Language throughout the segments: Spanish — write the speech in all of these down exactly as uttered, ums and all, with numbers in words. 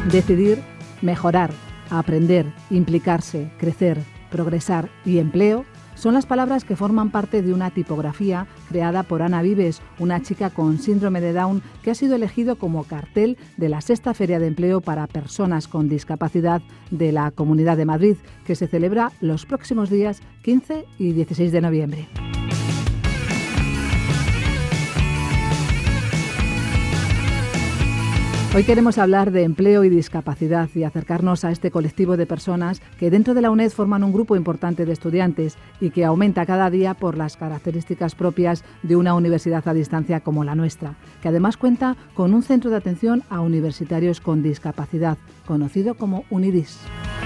Decidir, mejorar, aprender, implicarse, crecer, progresar y empleo son las palabras que forman parte de una tipografía creada por Ana Vives, una chica con síndrome de Down que ha sido elegido como cartel de la sexta Feria de Empleo para Personas con Discapacidad de la Comunidad de Madrid, que se celebra los próximos días quince y dieciséis de noviembre. Hoy queremos hablar de empleo y discapacidad y acercarnos a este colectivo de personas que dentro de la UNED forman un grupo importante de estudiantes y que aumenta cada día por las características propias de una universidad a distancia como la nuestra, que además cuenta con un centro de atención a universitarios con discapacidad, conocido como UNIDIS.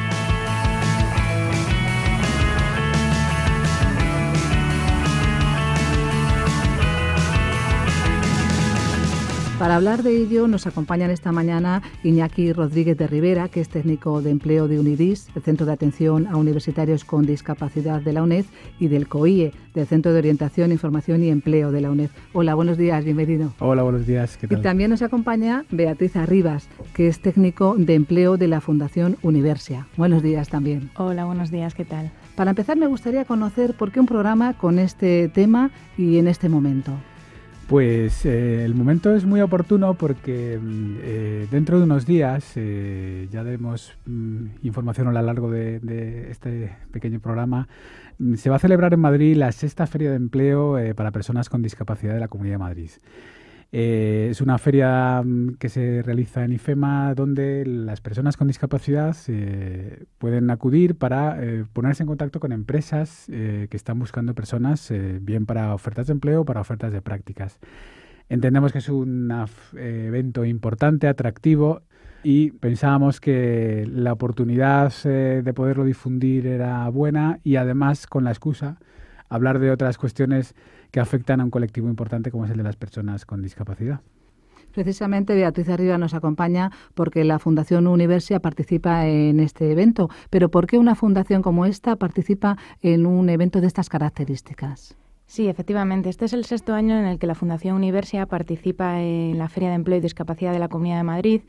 Para hablar de ello nos acompañan esta mañana Iñaki Rodríguez de Rivera, que es técnico de empleo de UNIDIS, el Centro de Atención a Universitarios con Discapacidad de la UNED, y del COIE, del Centro de Orientación, Información y Empleo de la UNED. Hola, buenos días, bienvenido. Hola, buenos días, ¿qué tal? Y también nos acompaña Beatriz Arribas, que es técnico de empleo de la Fundación Universia. Buenos días también. Hola, buenos días, ¿qué tal? Para empezar, me gustaría conocer por qué un programa con este tema y en este momento. Pues eh, el momento es muy oportuno porque eh, dentro de unos días, eh, ya daremos mm, información a lo largo de, de este pequeño programa, mm, se va a celebrar en Madrid la sexta Feria de Empleo eh, para Personas con Discapacidad de la Comunidad de Madrid. Eh, es una feria mm, que se realiza en IFEMA donde las personas con discapacidad eh, pueden acudir para eh, ponerse en contacto con empresas eh, que están buscando personas eh, bien para ofertas de empleo o para ofertas de prácticas. Entendemos que es un eh, evento importante, atractivo, y pensábamos que la oportunidad eh, de poderlo difundir era buena y además con la excusa hablar de otras cuestiones que afectan a un colectivo importante como es el de las personas con discapacidad. Precisamente Beatriz Arriba nos acompaña porque la Fundación Universia participa en este evento. Pero ¿por qué una fundación como esta participa en un evento de estas características? Sí, efectivamente. Este es el sexto año en el que la Fundación Universia participa en la Feria de Empleo y Discapacidad de la Comunidad de Madrid.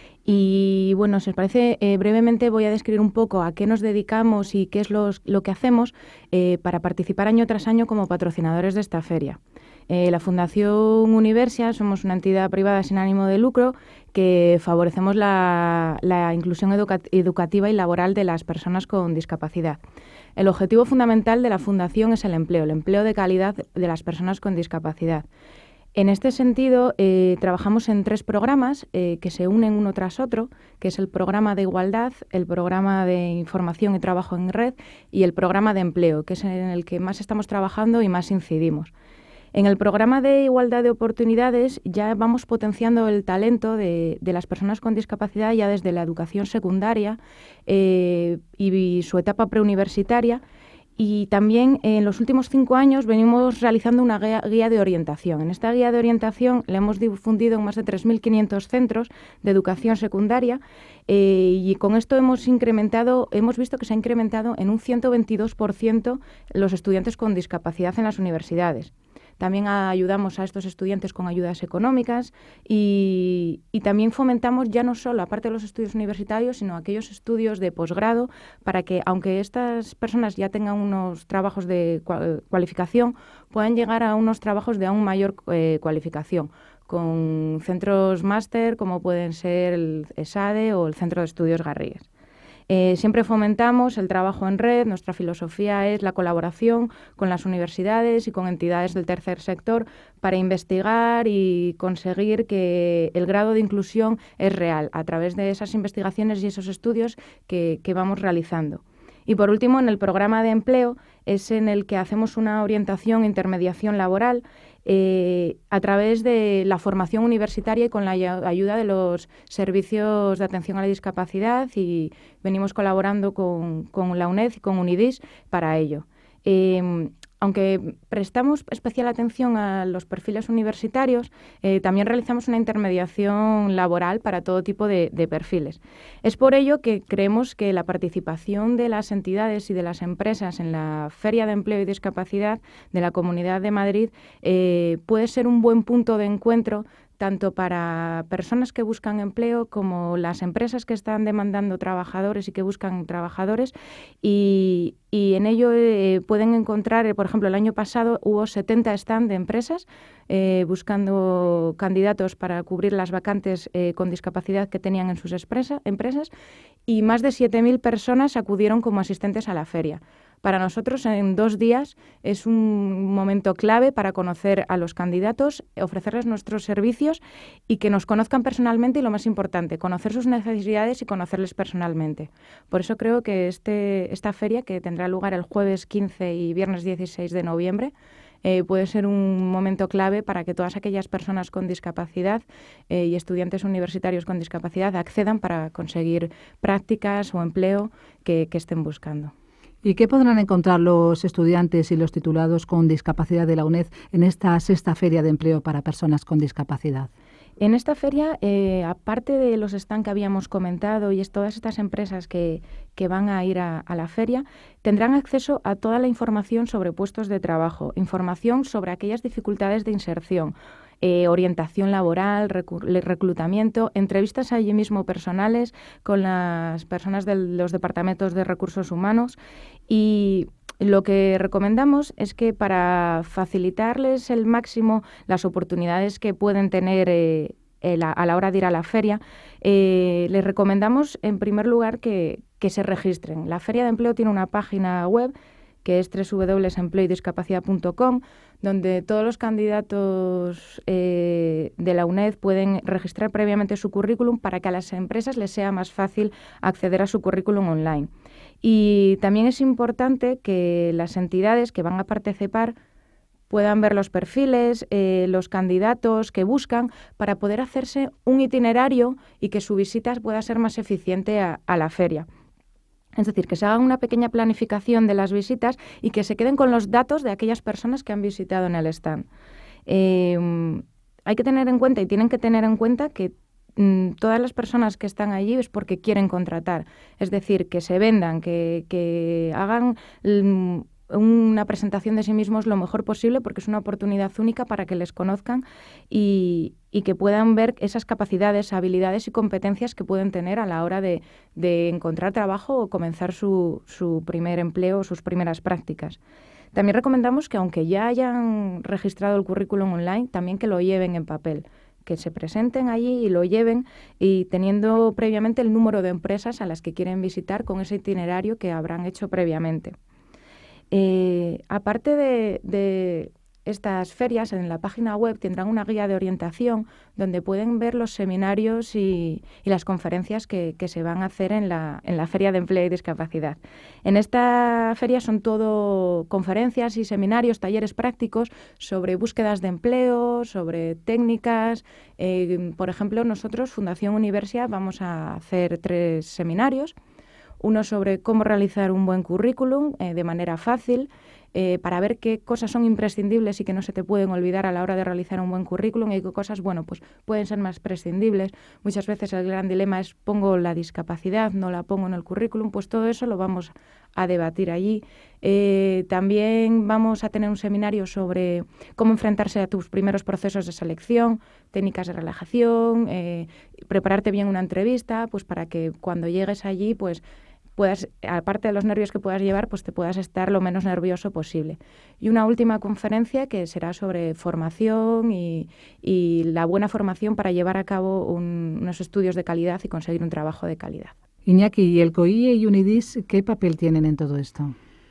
Y bueno, si os parece, eh, brevemente voy a describir un poco a qué nos dedicamos y qué es los, lo que hacemos eh, para participar año tras año como patrocinadores de esta feria. Eh, la Fundación Universia somos una entidad privada sin ánimo de lucro que favorecemos la, la inclusión educa- educativa y laboral de las personas con discapacidad. El objetivo fundamental de la Fundación es el empleo, el empleo de calidad de las personas con discapacidad. En este sentido, eh, trabajamos en tres programas eh, que se unen uno tras otro, que es el programa de igualdad, el programa de información y trabajo en red y el programa de empleo, que es en el que más estamos trabajando y más incidimos. En el programa de igualdad de oportunidades ya vamos potenciando el talento de, de las personas con discapacidad ya desde la educación secundaria eh, y su etapa preuniversitaria. Y también en los últimos cinco años venimos realizando una guía, guía de orientación. En esta guía de orientación la hemos difundido en más de tres mil quinientos centros de educación secundaria eh, y con esto hemos incrementado, hemos visto que se ha incrementado en un ciento veintidós por ciento los estudiantes con discapacidad en las universidades. También ayudamos a estos estudiantes con ayudas económicas y, y también fomentamos ya no solo, aparte de los estudios universitarios, sino aquellos estudios de posgrado para que, aunque estas personas ya tengan unos trabajos de cualificación, puedan llegar a unos trabajos de aún mayor eh, cualificación, con centros máster como pueden ser el ESADE o el Centro de Estudios Garrigues. Eh, siempre fomentamos el trabajo en red. Nuestra filosofía es la colaboración con las universidades y con entidades del tercer sector para investigar y conseguir que el grado de inclusión es real a través de esas investigaciones y esos estudios que, que vamos realizando. Y por último, en el programa de empleo es en el que hacemos una orientación e intermediación laboral eh, a través de la formación universitaria y con la ayuda de los servicios de atención a la discapacidad, y venimos colaborando con, con la UNED y con UNIDIS para ello. Eh, Aunque prestamos especial atención a los perfiles universitarios, eh, también realizamos una intermediación laboral para todo tipo de, de perfiles. Es por ello que creemos que la participación de las entidades y de las empresas en la Feria de Empleo y Discapacidad de la Comunidad de Madrid eh, puede ser un buen punto de encuentro tanto para personas que buscan empleo como las empresas que están demandando trabajadores y que buscan trabajadores, y, y en ello eh, pueden encontrar, eh, por ejemplo, el año pasado hubo setenta stand de empresas eh, buscando candidatos para cubrir las vacantes eh, con discapacidad que tenían en sus empresa, empresas, y más de siete mil personas acudieron como asistentes a la feria. Para nosotros, en dos días, es un momento clave para conocer a los candidatos, ofrecerles nuestros servicios y que nos conozcan personalmente y, lo más importante, conocer sus necesidades y conocerles personalmente. Por eso creo que este, esta feria, que tendrá lugar el jueves quince y viernes dieciséis de noviembre, eh, puede ser un momento clave para que todas aquellas personas con discapacidad eh, y estudiantes universitarios con discapacidad accedan para conseguir prácticas o empleo que, que estén buscando. ¿Y qué podrán encontrar los estudiantes y los titulados con discapacidad de la UNED en esta sexta Feria de Empleo para Personas con Discapacidad? En esta feria, eh, aparte de los stands que habíamos comentado y es todas estas empresas que, que van a ir a, a la feria, tendrán acceso a toda la información sobre puestos de trabajo, información sobre aquellas dificultades de inserción, Eh, orientación laboral, recu- reclutamiento, entrevistas allí mismo personales con las personas de los departamentos de recursos humanos, y lo que recomendamos es que para facilitarles el máximo las oportunidades que pueden tener eh, la, a la hora de ir a la feria, eh, les recomendamos en primer lugar que, que se registren. La Feria de Empleo tiene una página web que es doble u doble u doble u punto empleo y discapacidad punto com, donde todos los candidatos eh, de la UNED pueden registrar previamente su currículum para que a las empresas les sea más fácil acceder a su currículum online. Y también es importante que las entidades que van a participar puedan ver los perfiles, eh, los candidatos que buscan, para poder hacerse un itinerario y que su visita pueda ser más eficiente a, a la feria. Es decir, que se hagan una pequeña planificación de las visitas y que se queden con los datos de aquellas personas que han visitado en el stand. Eh, hay que tener en cuenta y tienen que tener en cuenta que mm, todas las personas que están allí es porque quieren contratar. Es decir, que se vendan, que, que hagan mm, una presentación de sí mismos lo mejor posible, porque es una oportunidad única para que les conozcan y, y que puedan ver esas capacidades, habilidades y competencias que pueden tener a la hora de, de encontrar trabajo o comenzar su, su primer empleo o sus primeras prácticas. También recomendamos que, aunque ya hayan registrado el currículum online, también que lo lleven en papel, que se presenten allí y lo lleven, y teniendo previamente el número de empresas a las que quieren visitar con ese itinerario que habrán hecho previamente. Eh, aparte de, de estas ferias, en la página web tendrán una guía de orientación donde pueden ver los seminarios y, y las conferencias que, que se van a hacer en la, en la Feria de Empleo y Discapacidad. En esta feria son todo conferencias y seminarios, talleres prácticos sobre búsquedas de empleo, sobre técnicas. Eh, por ejemplo, nosotros, Fundación Universia, vamos a hacer tres seminarios. Uno sobre cómo realizar un buen currículum eh, de manera fácil, eh, para ver qué cosas son imprescindibles y que no se te pueden olvidar a la hora de realizar un buen currículum, y qué cosas, bueno, pues pueden ser más prescindibles. Muchas veces el gran dilema es: pongo la discapacidad, no la pongo en el currículum. Pues todo eso lo vamos a debatir allí. Eh, también vamos a tener un seminario sobre cómo enfrentarse a tus primeros procesos de selección, técnicas de relajación, eh, prepararte bien una entrevista, pues para que cuando llegues allí, pues puedas, aparte de los nervios que puedas llevar, pues te puedas estar lo menos nervioso posible. Y una última conferencia que será sobre formación y, y la buena formación para llevar a cabo un, unos estudios de calidad y conseguir un trabajo de calidad. Iñaki, ¿y el COIE y UNIDIS qué papel tienen en todo esto?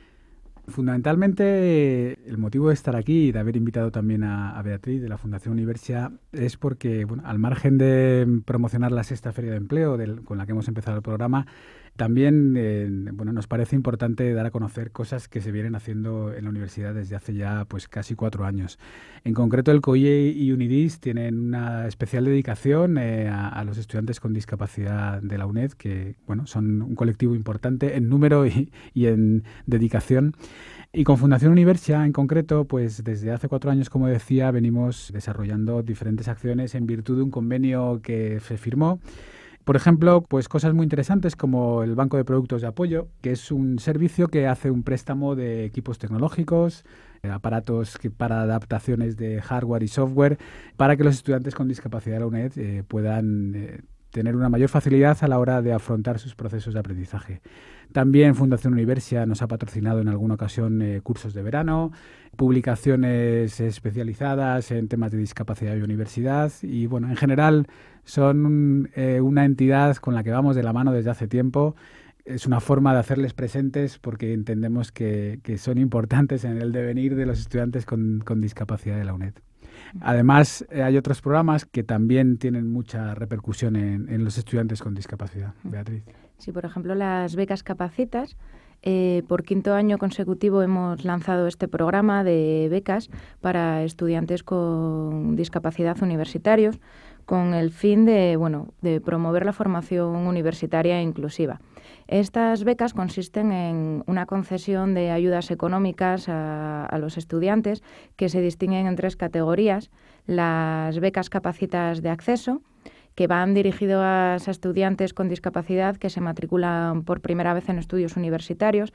Fundamentalmente, el motivo de estar aquí y de haber invitado también a, a Beatriz de la Fundación Universia es porque, bueno, al margen de promocionar la sexta Feria de Empleo del, con la que hemos empezado el programa, también eh, bueno, nos parece importante dar a conocer cosas que se vienen haciendo en la universidad desde hace ya pues casi cuatro años. En concreto, el COIE y UNIDIS tienen una especial dedicación eh, a, a los estudiantes con discapacidad de la UNED, que bueno, son un colectivo importante en número y, y en dedicación. Y con Fundación Universia, en concreto, pues desde hace cuatro años, como decía, venimos desarrollando diferentes acciones en virtud de un convenio que se firmó Por ejemplo, pues cosas muy interesantes como el Banco de Productos de Apoyo, que es un servicio que hace un préstamo de equipos tecnológicos, aparatos que para adaptaciones de hardware y software, para que los estudiantes con discapacidad de la UNED eh, puedan eh, tener una mayor facilidad a la hora de afrontar sus procesos de aprendizaje. También Fundación Universia nos ha patrocinado en alguna ocasión eh, cursos de verano, publicaciones especializadas en temas de discapacidad y universidad y, bueno, en general son eh, una entidad con la que vamos de la mano desde hace tiempo. Es una forma de hacerles presentes porque entendemos que, que son importantes en el devenir de los estudiantes con, con discapacidad de la UNED. Además, eh, hay otros programas que también tienen mucha repercusión en, en los estudiantes con discapacidad. Beatriz. Sí, por ejemplo, las becas Capacitas. Eh, por quinto año consecutivo hemos lanzado este programa de becas para estudiantes con discapacidad universitarios con el fin de, bueno, de promover la formación universitaria inclusiva. Estas becas consisten en una concesión de ayudas económicas a, a los estudiantes que se distinguen en tres categorías. Las becas Capacitas de acceso, que van dirigidas a estudiantes con discapacidad que se matriculan por primera vez en estudios universitarios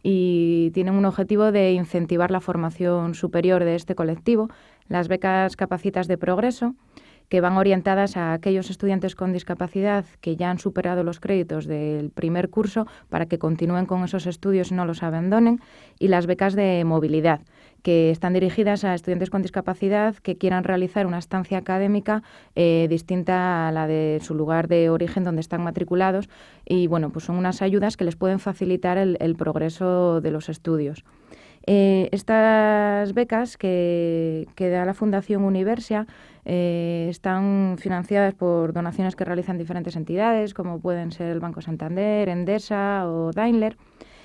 y tienen un objetivo de incentivar la formación superior de este colectivo. Las becas Capacitas de progreso, que van orientadas a aquellos estudiantes con discapacidad que ya han superado los créditos del primer curso para que continúen con esos estudios y no los abandonen, y las becas de movilidad, que están dirigidas a estudiantes con discapacidad que quieran realizar una estancia académica eh, distinta a la de su lugar de origen donde están matriculados y, bueno, pues son unas ayudas que les pueden facilitar el, el progreso de los estudios. Eh, estas becas que, que da la Fundación Universia eh, están financiadas por donaciones que realizan diferentes entidades, como pueden ser el Banco Santander, Endesa o Daimler.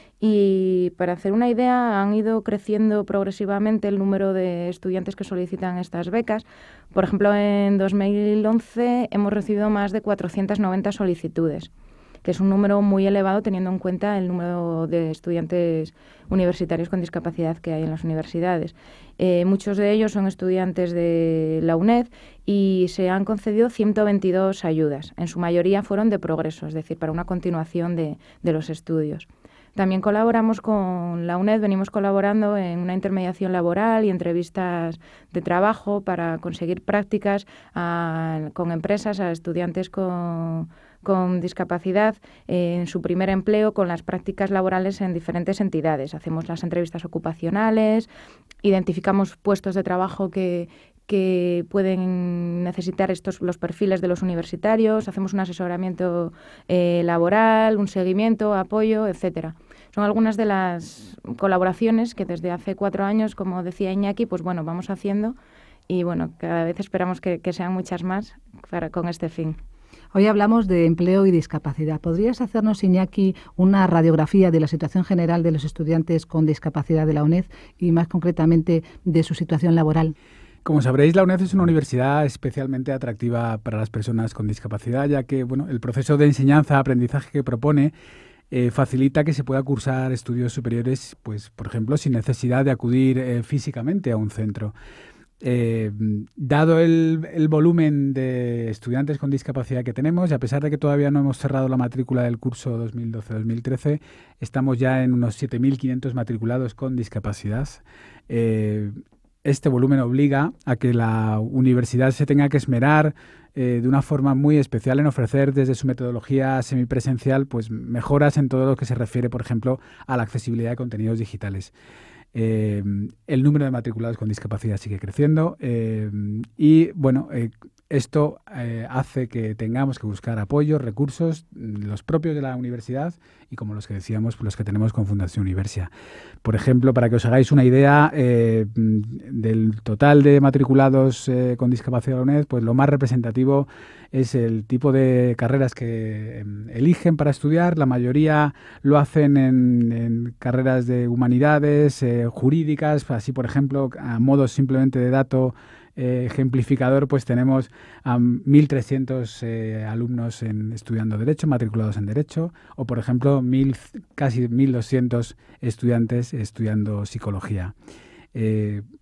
Y para hacer una idea, han ido creciendo progresivamente el número de estudiantes que solicitan estas becas. Por ejemplo, en dos mil once hemos recibido más de cuatrocientas noventa solicitudes, que es un número muy elevado teniendo en cuenta el número de estudiantes universitarios con discapacidad que hay en las universidades. Eh, muchos de ellos son estudiantes de la UNED y se han concedido ciento veintidós ayudas. En su mayoría fueron de progreso, es decir, para una continuación de, de los estudios. También colaboramos con la UNED, venimos colaborando en una intermediación laboral y entrevistas de trabajo para conseguir prácticas a, con empresas a estudiantes con, con discapacidad eh, en su primer empleo con las prácticas laborales en diferentes entidades. Hacemos las entrevistas ocupacionales, identificamos puestos de trabajo que, que pueden necesitar estos los perfiles de los universitarios, hacemos un asesoramiento eh, laboral, un seguimiento, apoyo, etcétera. Son algunas de las colaboraciones que desde hace cuatro años, como decía Iñaki, pues bueno, vamos haciendo y bueno, cada vez esperamos que, que sean muchas más para, con este fin. Hoy hablamos de empleo y discapacidad. ¿Podrías hacernos, Iñaki, una radiografía de la situación general de los estudiantes con discapacidad de la UNED y más concretamente de su situación laboral? Como sabréis, la UNED es una universidad especialmente atractiva para las personas con discapacidad, ya que bueno, el proceso de enseñanza-aprendizaje que propone eh, facilita que se pueda cursar estudios superiores, pues, por ejemplo, sin necesidad de acudir eh, físicamente a un centro. Eh, dado el, el volumen de estudiantes con discapacidad que tenemos, y a pesar de que todavía no hemos cerrado la matrícula del curso dos mil doce dos mil trece, estamos ya en unos siete mil quinientos matriculados con discapacidad. Eh, Este volumen obliga a que la universidad se tenga que esmerar eh, de una forma muy especial en ofrecer desde su metodología semipresencial pues, mejoras en todo lo que se refiere, por ejemplo, a la accesibilidad de contenidos digitales. Eh, el número de matriculados con discapacidad sigue creciendo eh, y, bueno, eh, esto eh, hace que tengamos que buscar apoyos, recursos, los propios de la universidad y, como los que decíamos, los que tenemos con Fundación Universia. Por ejemplo, para que os hagáis una idea eh, del total de matriculados eh, con discapacidad de la UNED, pues lo más representativo es el tipo de carreras que eh, eligen para estudiar. La mayoría lo hacen en, en carreras de humanidades, eh, jurídicas, así, por ejemplo, a modo simplemente de dato Eh, ejemplificador, pues tenemos a mil trescientos eh, alumnos en, estudiando Derecho, matriculados en Derecho, o por ejemplo, mil, casi mil doscientos estudiantes estudiando Psicología. Eh,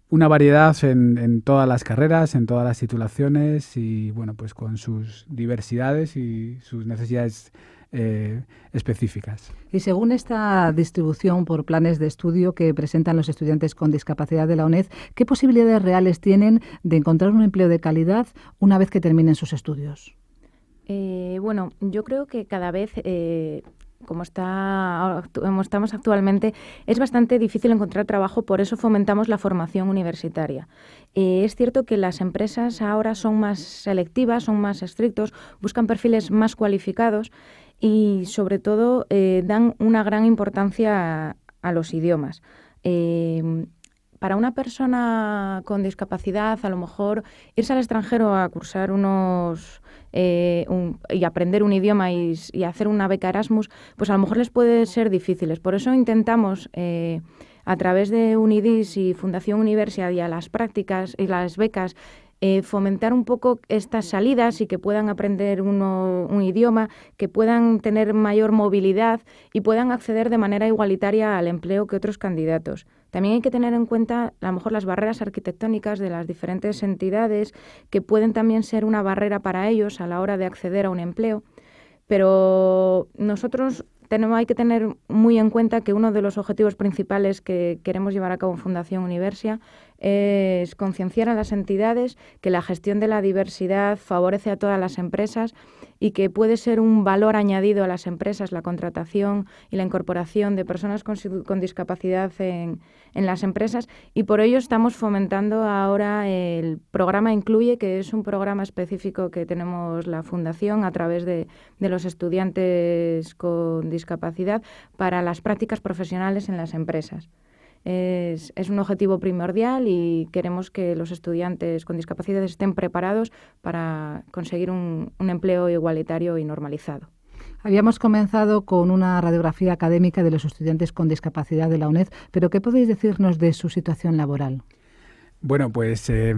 una variedad en, en todas las carreras, en todas las titulaciones y, bueno, pues con sus diversidades y sus necesidades eh, específicas. Y según esta distribución por planes de estudio que presentan los estudiantes con discapacidad de la UNED, ¿qué posibilidades reales tienen de encontrar un empleo de calidad una vez que terminen sus estudios? Eh, bueno, yo creo que cada vez... Eh, como está, como estamos actualmente, es bastante difícil encontrar trabajo, por eso fomentamos la formación universitaria. Eh, es cierto que las empresas ahora son más selectivas, son más estrictos, buscan perfiles más cualificados y, sobre todo, eh, dan una gran importancia a, a los idiomas. Eh, Para una persona con discapacidad, a lo mejor irse al extranjero a cursar unos eh, un, y aprender un idioma y, y hacer una beca Erasmus, pues a lo mejor les puede ser difíciles. Por eso intentamos, eh, a través de UNIDIS y Fundación Universia y a las prácticas y las becas, Eh, fomentar un poco estas salidas y que puedan aprender uno, un idioma, que puedan tener mayor movilidad y puedan acceder de manera igualitaria al empleo que otros candidatos. También hay que tener en cuenta a lo mejor las barreras arquitectónicas de las diferentes entidades que pueden también ser una barrera para ellos a la hora de acceder a un empleo, pero nosotros tenemos, hay que tener muy en cuenta que uno de los objetivos principales que queremos llevar a cabo en Fundación Universia es concienciar a las entidades que la gestión de la diversidad favorece a todas las empresas y que puede ser un valor añadido a las empresas la contratación y la incorporación de personas con, con discapacidad en, en las empresas, y por ello estamos fomentando ahora el programa Incluye, que es un programa específico que tenemos la Fundación a través de, de los estudiantes con discapacidad para las prácticas profesionales en las empresas. Es, es un objetivo primordial y queremos que los estudiantes con discapacidad estén preparados para conseguir un, un empleo igualitario y normalizado. Habíamos comenzado con una radiografía académica de los estudiantes con discapacidad de la UNED, pero ¿qué podéis decirnos de su situación laboral? Bueno, pues eh,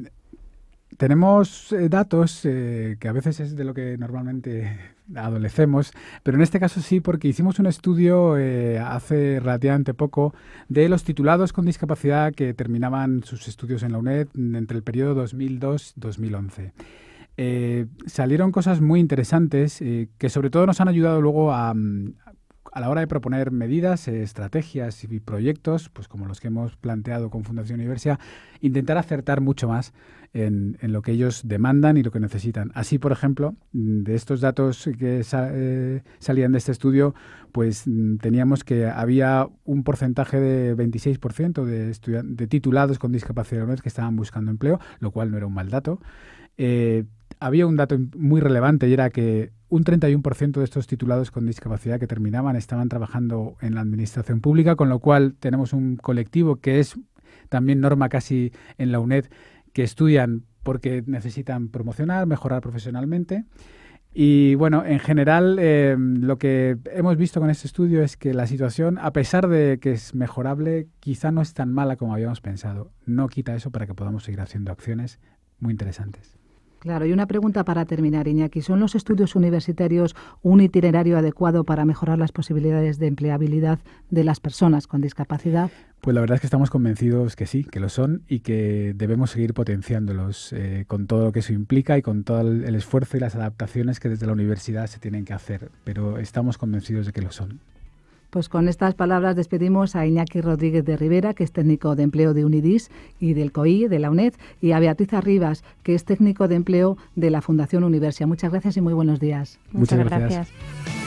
tenemos eh, datos eh, que a veces es de lo que normalmente adolecemos, pero en este caso sí, porque hicimos un estudio eh, hace relativamente poco de los titulados con discapacidad que terminaban sus estudios en la UNED entre el periodo dos mil dos a dos mil once. Eh, salieron cosas muy interesantes eh, que sobre todo nos han ayudado luego a, a la hora de proponer medidas, eh, estrategias y proyectos, pues como los que hemos planteado con Fundación Universia, intentar acertar mucho más en, en lo que ellos demandan y lo que necesitan. Así, por ejemplo, de estos datos que sa eh, salían de este estudio, pues teníamos que había un porcentaje de veintiséis por ciento de, de titulados con discapacidad que estaban buscando empleo, lo cual no era un mal dato. Eh, había un dato muy relevante y era que un treinta y uno por ciento de estos titulados con discapacidad que terminaban estaban trabajando en la administración pública, con lo cual tenemos un colectivo que es también norma casi en la UNED, que estudian porque necesitan promocionar, mejorar profesionalmente. Y bueno, en general eh, lo que hemos visto con este estudio es que la situación, a pesar de que es mejorable, quizá no es tan mala como habíamos pensado. No quita eso para que podamos seguir haciendo acciones muy interesantes. Claro, y una pregunta para terminar, Iñaki. ¿Son los estudios universitarios un itinerario adecuado para mejorar las posibilidades de empleabilidad de las personas con discapacidad? Pues la verdad es que estamos convencidos que sí, que lo son y que debemos seguir potenciándolos eh, con todo lo que eso implica y con todo el esfuerzo y las adaptaciones que desde la universidad se tienen que hacer, pero estamos convencidos de que lo son. Pues con estas palabras despedimos a Iñaki Rodríguez de Rivera, que es técnico de empleo de UNIDIS y del C O I, de la UNED, y a Beatriz Arribas, que es técnico de empleo de la Fundación Universia. Muchas gracias y muy buenos días. Muchas, Muchas gracias. gracias.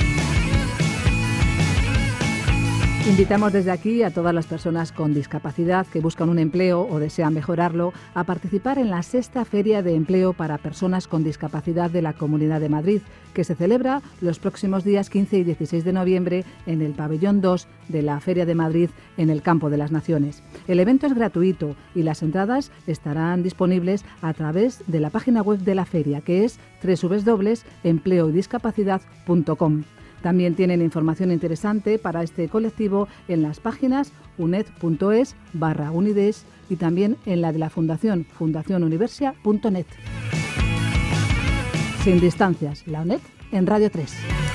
Invitamos desde aquí a todas las personas con discapacidad que buscan un empleo o desean mejorarlo a participar en la sexta Feria de Empleo para Personas con Discapacidad de la Comunidad de Madrid, que se celebra los próximos días quince y dieciséis de noviembre en el pabellón dos de la Feria de Madrid en el Campo de las Naciones. El evento es gratuito y las entradas estarán disponibles a través de la página web de la feria, que es doble u doble u doble u punto empleo y discapacidad punto com. También tienen información interesante para este colectivo en las páginas uned.es barra unides y también en la de la Fundación, fundación universia punto net. Sin distancias, la UNED en Radio tres.